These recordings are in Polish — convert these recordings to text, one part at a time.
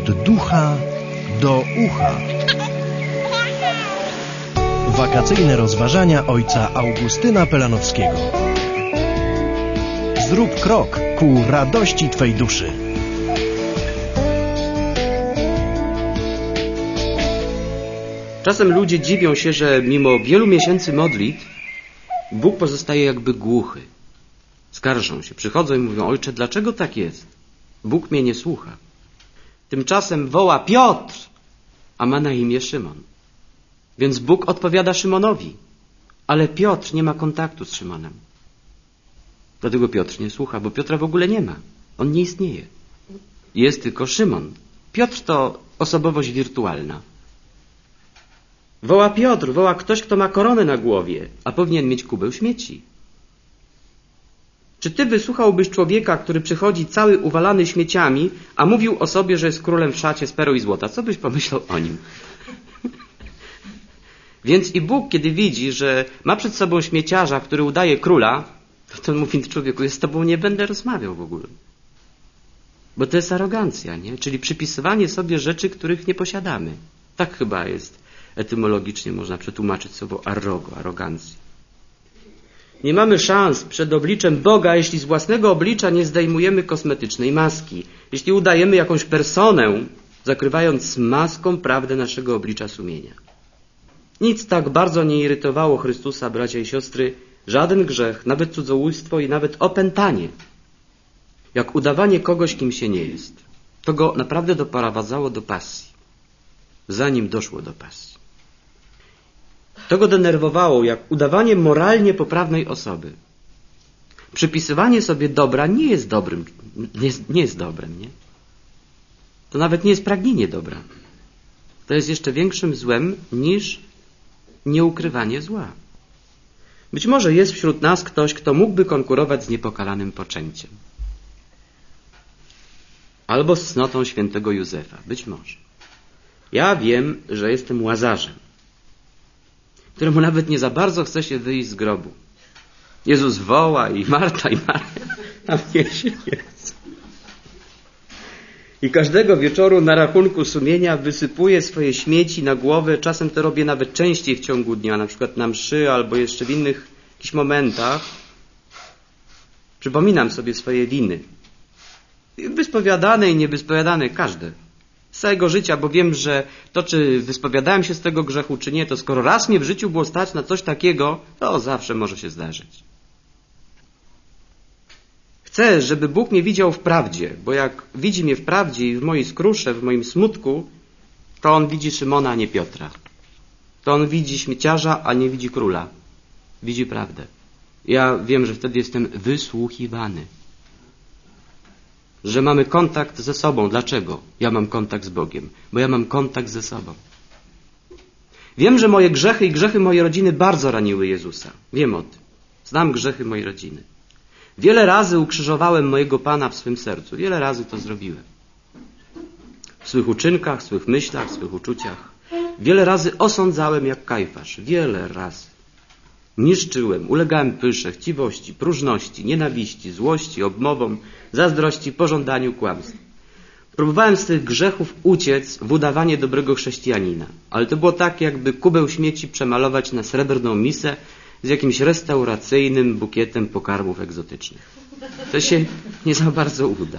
Od ducha do ucha. Wakacyjne rozważania ojca Augustyna Pelanowskiego. Zrób krok ku radości Twej duszy. Czasem ludzie dziwią się, że mimo wielu miesięcy modlitw Bóg pozostaje jakby głuchy. Skarżą się, przychodzą i mówią: Ojcze, dlaczego tak jest? Bóg mnie nie słucha. Tymczasem woła Piotr, a ma na imię Szymon. Więc Bóg odpowiada Szymonowi, ale Piotr nie ma kontaktu z Szymonem. Dlatego Piotr nie słucha, bo Piotra w ogóle nie ma. On nie istnieje. Jest tylko Szymon. Piotr to osobowość wirtualna. Woła Piotr, woła ktoś, kto ma koronę na głowie, a powinien mieć kubeł śmieci. Czy ty wysłuchałbyś człowieka, który przychodzi cały uwalany śmieciami, a mówił o sobie, że jest królem w szacie z perł i złota? Co byś pomyślał o nim? Więc i Bóg, kiedy widzi, że ma przed sobą śmieciarza, który udaje króla, to mówi: człowieku, ja z tobą nie będę rozmawiał w ogóle. Bo to jest arogancja, nie? Czyli przypisywanie sobie rzeczy, których nie posiadamy. Tak chyba jest. Etymologicznie można przetłumaczyć słowo arogancji. Nie mamy szans przed obliczem Boga, jeśli z własnego oblicza nie zdejmujemy kosmetycznej maski. Jeśli udajemy jakąś personę, zakrywając maską prawdę naszego oblicza sumienia. Nic tak bardzo nie irytowało Chrystusa, bracia i siostry, żaden grzech, nawet cudzołóstwo i nawet opętanie, jak udawanie kogoś, kim się nie jest. To go naprawdę doprowadzało do pasji, zanim doszło do pasji. To go denerwowało, jak udawanie moralnie poprawnej osoby. Przypisywanie sobie dobra nie jest dobrym, nie jest dobrem, nie? To nawet nie jest pragnienie dobra. To jest jeszcze większym złem niż nieukrywanie zła. Być może jest wśród nas ktoś, kto mógłby konkurować z niepokalanym poczęciem. Albo z cnotą świętego Józefa. Być może. Ja wiem, że jestem Łazarzem, któremu nawet nie za bardzo chce się wyjść z grobu. Jezus woła i Marta, a mnie się nie chce. I każdego wieczoru na rachunku sumienia wysypuję swoje śmieci na głowę. Czasem to robię nawet częściej w ciągu dnia, na przykład na mszy albo jeszcze w innych jakichś momentach. Przypominam sobie swoje winy. Wyspowiadane i niewyspowiadane, każde. Z całego życia, bo wiem, że to, czy wyspowiadałem się z tego grzechu, czy nie, to skoro raz mnie w życiu było stać na coś takiego, to zawsze może się zdarzyć. Chcę, żeby Bóg mnie widział w prawdzie, bo jak widzi mnie w prawdzie i w mojej skrusze, w moim smutku, to On widzi Szymona, a nie Piotra. To On widzi śmieciarza, a nie widzi króla. Widzi prawdę. Ja wiem, że wtedy jestem wysłuchiwany. Że mamy kontakt ze sobą. Dlaczego ja mam kontakt z Bogiem? Bo ja mam kontakt ze sobą. Wiem, że moje grzechy i grzechy mojej rodziny bardzo raniły Jezusa. Wiem o tym. Znam grzechy mojej rodziny. Wiele razy ukrzyżowałem mojego Pana w swym sercu. Wiele razy to zrobiłem. W swych uczynkach, w swych myślach, w swych uczuciach. Wiele razy osądzałem jak Kajfasz. Wiele razy. Niszczyłem, ulegałem pysze, chciwości, próżności, nienawiści, złości, obmowom, zazdrości, pożądaniu, kłamstw. Próbowałem z tych grzechów uciec w udawanie dobrego chrześcijanina. Ale to było tak, jakby kubeł śmieci przemalować na srebrną misę z jakimś restauracyjnym bukietem pokarmów egzotycznych. To się nie za bardzo uda.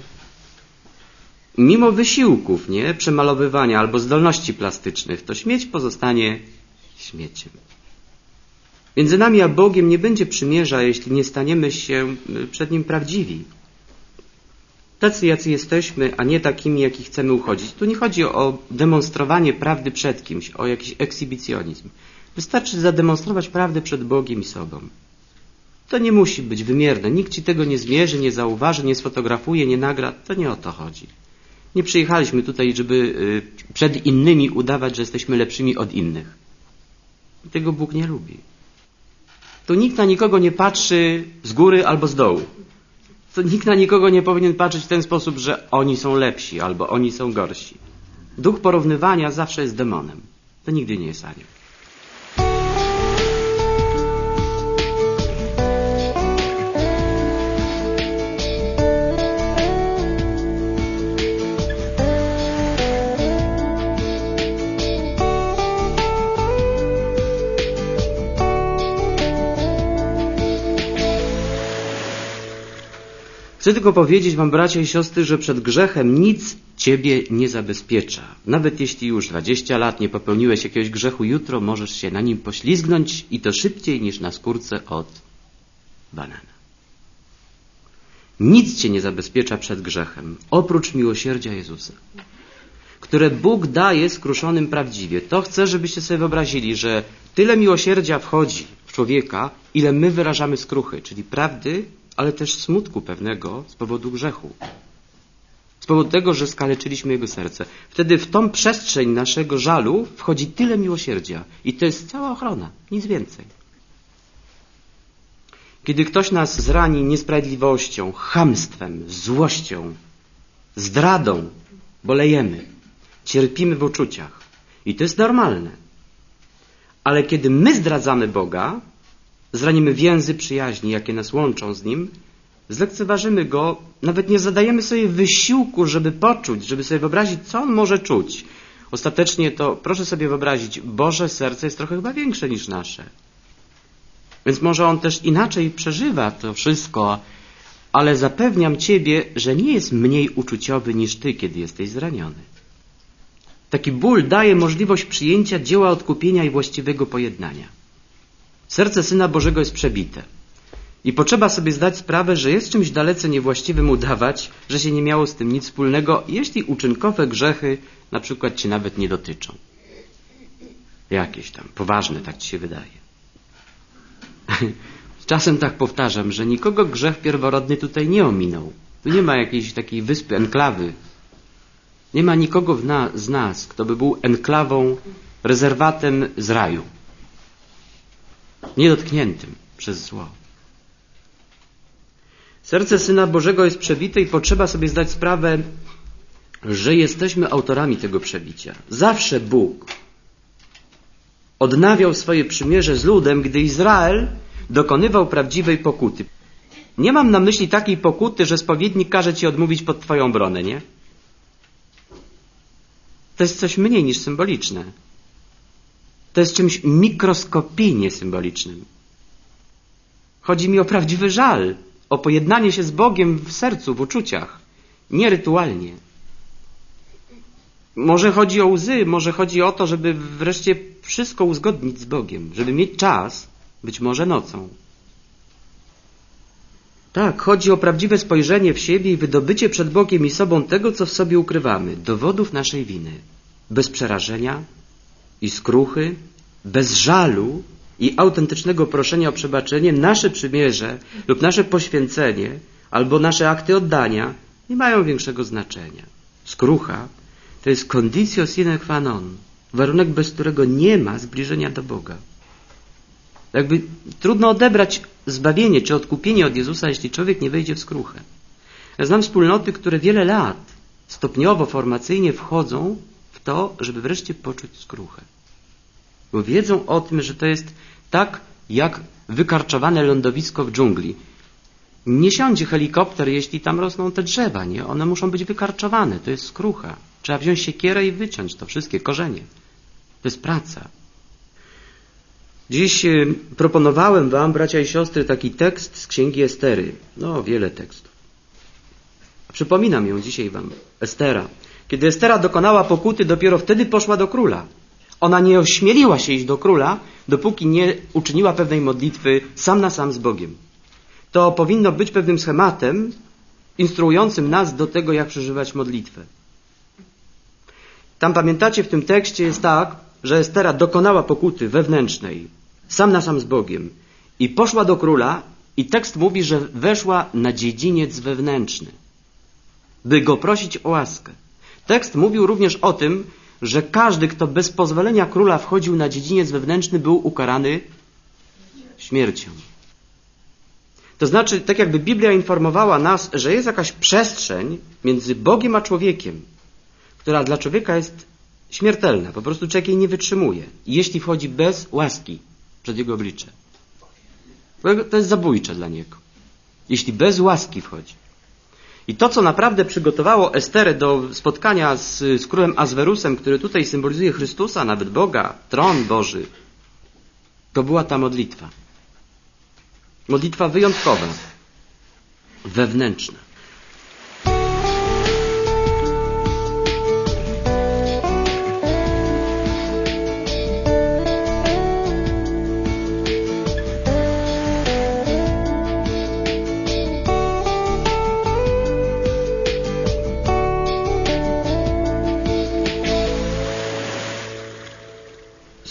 Mimo wysiłków, nie, przemalowywania albo zdolności plastycznych, to śmieć pozostanie śmieciem. Między nami a Bogiem nie będzie przymierza, jeśli nie staniemy się przed Nim prawdziwi. Tacy, jacy jesteśmy, a nie takimi, jaki chcemy uchodzić. Tu nie chodzi o demonstrowanie prawdy przed kimś, o jakiś ekshibicjonizm. Wystarczy zademonstrować prawdę przed Bogiem i sobą. To nie musi być wymierne. Nikt ci tego nie zmierzy, nie zauważy, nie sfotografuje, nie nagra. To nie o to chodzi. Nie przyjechaliśmy tutaj, żeby przed innymi udawać, że jesteśmy lepszymi od innych. Tego Bóg nie lubi. Tu nikt na nikogo nie patrzy z góry albo z dołu. To nikt na nikogo nie powinien patrzeć w ten sposób, że oni są lepsi albo oni są gorsi. Duch porównywania zawsze jest demonem. To nigdy nie jest anioł. Chcę tylko powiedzieć wam, bracia i siostry, że przed grzechem nic ciebie nie zabezpiecza. Nawet jeśli już 20 lat nie popełniłeś jakiegoś grzechu, jutro możesz się na nim poślizgnąć i to szybciej niż na skórce od banana. Nic cię nie zabezpiecza przed grzechem, oprócz miłosierdzia Jezusa, które Bóg daje skruszonym prawdziwie. To chcę, żebyście sobie wyobrazili, że tyle miłosierdzia wchodzi w człowieka, ile my wyrażamy skruchy, czyli prawdy, ale też smutku pewnego z powodu grzechu. Z powodu tego, że skaleczyliśmy jego serce. Wtedy w tą przestrzeń naszego żalu wchodzi tyle miłosierdzia. I to jest cała ochrona, nic więcej. Kiedy ktoś nas zrani niesprawiedliwością, chamstwem, złością, zdradą, bolejemy, cierpimy w uczuciach. I to jest normalne. Ale kiedy my zdradzamy Boga, zranimy więzy przyjaźni, jakie nas łączą z Nim, zlekceważymy Go, nawet nie zadajemy sobie wysiłku, żeby poczuć, żeby sobie wyobrazić, co On może czuć. Ostatecznie to, proszę sobie wyobrazić, Boże serce jest trochę chyba większe niż nasze. Więc może On też inaczej przeżywa to wszystko, ale zapewniam Ciebie, że nie jest mniej uczuciowy niż Ty, kiedy jesteś zraniony. Taki ból daje możliwość przyjęcia dzieła odkupienia i właściwego pojednania. Serce Syna Bożego jest przebite. I potrzeba sobie zdać sprawę, że jest czymś dalece niewłaściwym udawać, że się nie miało z tym nic wspólnego, jeśli uczynkowe grzechy na przykład Cię nawet nie dotyczą. Jakieś tam, poważne, tak Ci się wydaje. Czasem tak powtarzam, że nikogo grzech pierworodny tutaj nie ominął. Tu nie ma jakiejś takiej wyspy, enklawy. Nie ma nikogo z nas, kto by był enklawą, rezerwatem z raju. Niedotkniętym przez zło. Serce Syna Bożego jest przebite i potrzeba sobie zdać sprawę, że jesteśmy autorami tego przebicia. Zawsze Bóg odnawiał swoje przymierze z ludem, gdy Izrael dokonywał prawdziwej pokuty. Nie mam na myśli takiej pokuty, że spowiednik każe ci odmówić pod twoją obronę, nie? To jest coś mniej niż symboliczne. To jest czymś mikroskopijnie symbolicznym. Chodzi mi o prawdziwy żal, o pojednanie się z Bogiem w sercu, w uczuciach, nie rytualnie. Może chodzi o łzy, może chodzi o to, żeby wreszcie wszystko uzgodnić z Bogiem, żeby mieć czas, być może nocą. Tak, chodzi o prawdziwe spojrzenie w siebie i wydobycie przed Bogiem i sobą tego, co w sobie ukrywamy, dowodów naszej winy, bez przerażenia i skruchy, bez żalu i autentycznego proszenia o przebaczenie. Nasze przymierze lub nasze poświęcenie albo nasze akty oddania nie mają większego znaczenia. Skrucha to jest conditio sine qua non, warunek, bez którego nie ma zbliżenia do Boga. Jakby trudno odebrać zbawienie czy odkupienie od Jezusa, jeśli człowiek nie wejdzie w skruchę. Ja znam wspólnoty, które wiele lat stopniowo, formacyjnie wchodzą w to, żeby wreszcie poczuć skruchę. Bo wiedzą o tym, że to jest tak jak wykarczowane lądowisko w dżungli. Nie siądzie helikopter, jeśli tam rosną te drzewa, nie? One muszą być wykarczowane. To jest skrucha. Trzeba wziąć siekierę i wyciąć to wszystkie korzenie. To jest praca. Dziś proponowałem wam, bracia i siostry, taki tekst z Księgi Estery. No, wiele tekstów. Przypominam ją dzisiaj wam. Estera. Kiedy Estera dokonała pokuty, dopiero wtedy poszła do króla. Ona nie ośmieliła się iść do króla, dopóki nie uczyniła pewnej modlitwy sam na sam z Bogiem. To powinno być pewnym schematem instruującym nas do tego, jak przeżywać modlitwę. Tam, pamiętacie, w tym tekście jest tak, że Estera dokonała pokuty wewnętrznej, sam na sam z Bogiem i poszła do króla i tekst mówi, że weszła na dziedziniec wewnętrzny, by go prosić o łaskę. Tekst mówił również o tym, że każdy, kto bez pozwolenia króla wchodził na dziedziniec wewnętrzny, był ukarany śmiercią. To znaczy, tak jakby Biblia informowała nas, że jest jakaś przestrzeń między Bogiem a człowiekiem, która dla człowieka jest śmiertelna. Po prostu człowiek jej nie wytrzymuje, jeśli wchodzi bez łaski przed jego oblicze. To jest zabójcze dla niego, jeśli bez łaski wchodzi. I to, co naprawdę przygotowało Esterę do spotkania z królem Azwerusem, który tutaj symbolizuje Chrystusa, nawet Boga, tron Boży, to była ta modlitwa. Modlitwa wyjątkowa, wewnętrzna.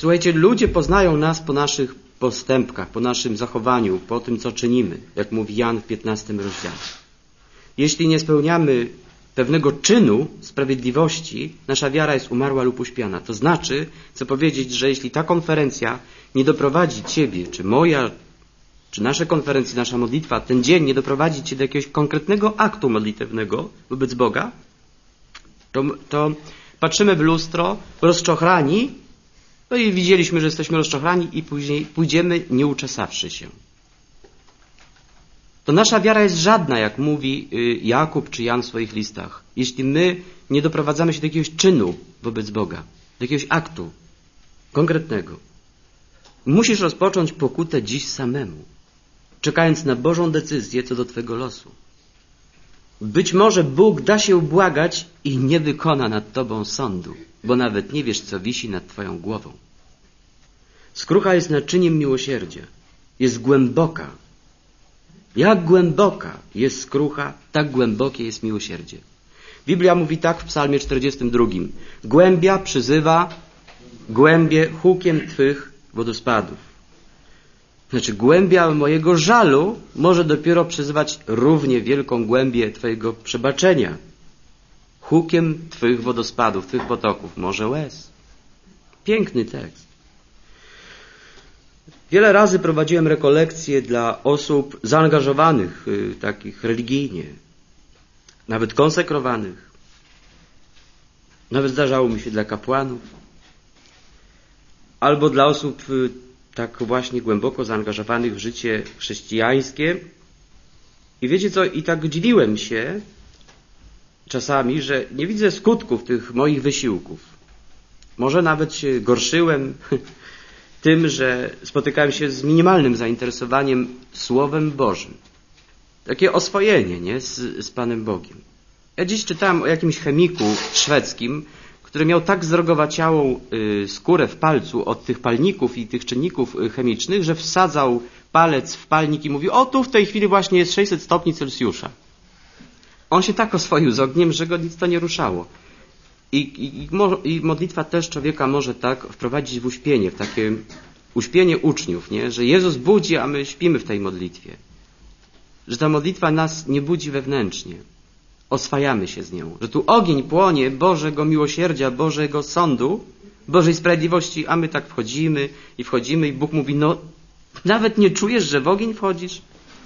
Słuchajcie, ludzie poznają nas po naszych postępkach, po naszym zachowaniu, po tym, co czynimy, jak mówi Jan w 15 rozdziale. Jeśli nie spełniamy pewnego czynu sprawiedliwości, nasza wiara jest umarła lub uśpiona. To znaczy, chcę powiedzieć, że jeśli ta konferencja nie doprowadzi ciebie, czy moja, czy nasze konferencje, nasza modlitwa, ten dzień nie doprowadzi cię do jakiegoś konkretnego aktu modlitewnego wobec Boga, to patrzymy w lustro, rozczochrani, no i widzieliśmy, że jesteśmy rozczochrani i później pójdziemy nie uczesawszy się. To nasza wiara jest żadna, jak mówi Jakub czy Jan w swoich listach. Jeśli my nie doprowadzamy się do jakiegoś czynu wobec Boga, do jakiegoś aktu konkretnego. Musisz rozpocząć pokutę dziś samemu, czekając na Bożą decyzję co do twego losu. Być może Bóg da się ubłagać i nie wykona nad tobą sądu, bo nawet nie wiesz, co wisi nad twoją głową. Skrucha jest naczyniem miłosierdzia. Jest głęboka. Jak głęboka jest skrucha, tak głębokie jest miłosierdzie. Biblia mówi tak w Psalmie 42. Głębia przyzywa głębie hukiem twych wodospadów. Znaczy, głębia mojego żalu może dopiero przyzywać równie wielką głębię twojego przebaczenia. Hukiem twych wodospadów, twych potoków, może łez. Piękny tekst. Wiele razy prowadziłem rekolekcje dla osób zaangażowanych, takich religijnie, nawet konsekrowanych. Nawet zdarzało mi się dla kapłanów. Albo dla osób tak właśnie głęboko zaangażowanych w życie chrześcijańskie. I wiecie co, i tak dziwiłem się czasami, że nie widzę skutków tych moich wysiłków. Może nawet się gorszyłem tym, że spotykałem się z minimalnym zainteresowaniem Słowem Bożym. Takie oswojenie, nie? Z Panem Bogiem. Ja dziś czytałem o jakimś chemiku szwedzkim, który miał tak zrogowaciałą skórę w palcu od tych palników i tych czynników chemicznych, że wsadzał palec w palnik i mówił, o tu w tej chwili właśnie jest 600 stopni Celsjusza. On się tak oswoił z ogniem, że go nic to nie ruszało. I modlitwa też człowieka może tak wprowadzić w uśpienie, w takie uśpienie uczniów, nie? Że Jezus budzi, a my śpimy w tej modlitwie. Że ta modlitwa nas nie budzi wewnętrznie. Oswajamy się z nią. Że tu ogień płonie Bożego miłosierdzia, Bożego sądu, Bożej sprawiedliwości, a my tak wchodzimy i Bóg mówi, no nawet nie czujesz, że w ogień wchodzisz?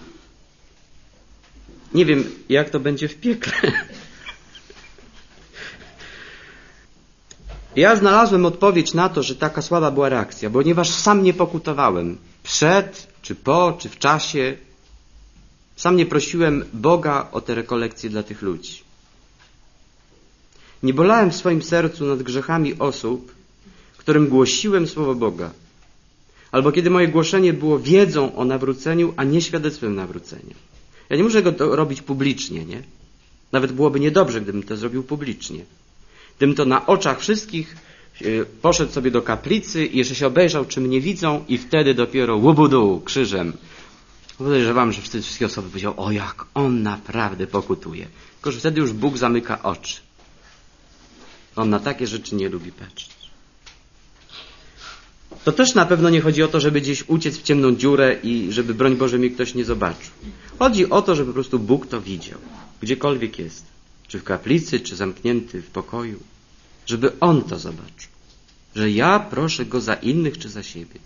Nie wiem, jak to będzie w piekle. Ja znalazłem odpowiedź na to, że taka słaba była reakcja, ponieważ sam nie pokutowałem. Przed, czy po, czy w czasie. Sam nie prosiłem Boga o te rekolekcje dla tych ludzi. Nie bolałem w swoim sercu nad grzechami osób, którym głosiłem Słowo Boga. Albo kiedy moje głoszenie było wiedzą o nawróceniu, a nie świadectwem nawrócenia. Ja nie muszę go robić publicznie, nie? Nawet byłoby niedobrze, gdybym to zrobił publicznie. Gdybym to na oczach wszystkich poszedł sobie do kaplicy i jeszcze się obejrzał, czy mnie widzą i wtedy dopiero łubudu krzyżem. Podejrzewam, że wtedy wszystkie osoby powiedziały, o jak on naprawdę pokutuje. Tylko, że wtedy już Bóg zamyka oczy. On na takie rzeczy nie lubi patrzeć. To też na pewno nie chodzi o to, żeby gdzieś uciec w ciemną dziurę i żeby, broń Boże, mnie ktoś nie zobaczył. Chodzi o to, żeby po prostu Bóg to widział. Gdziekolwiek jest. Czy w kaplicy, czy zamknięty w pokoju. Żeby On to zobaczył. Że ja proszę Go za innych, czy za siebie.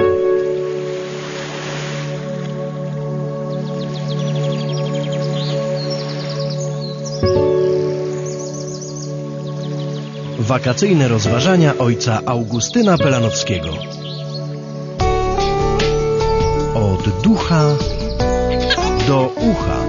Wakacyjne rozważania ojca Augustyna Pelanowskiego. Od ducha do ucha.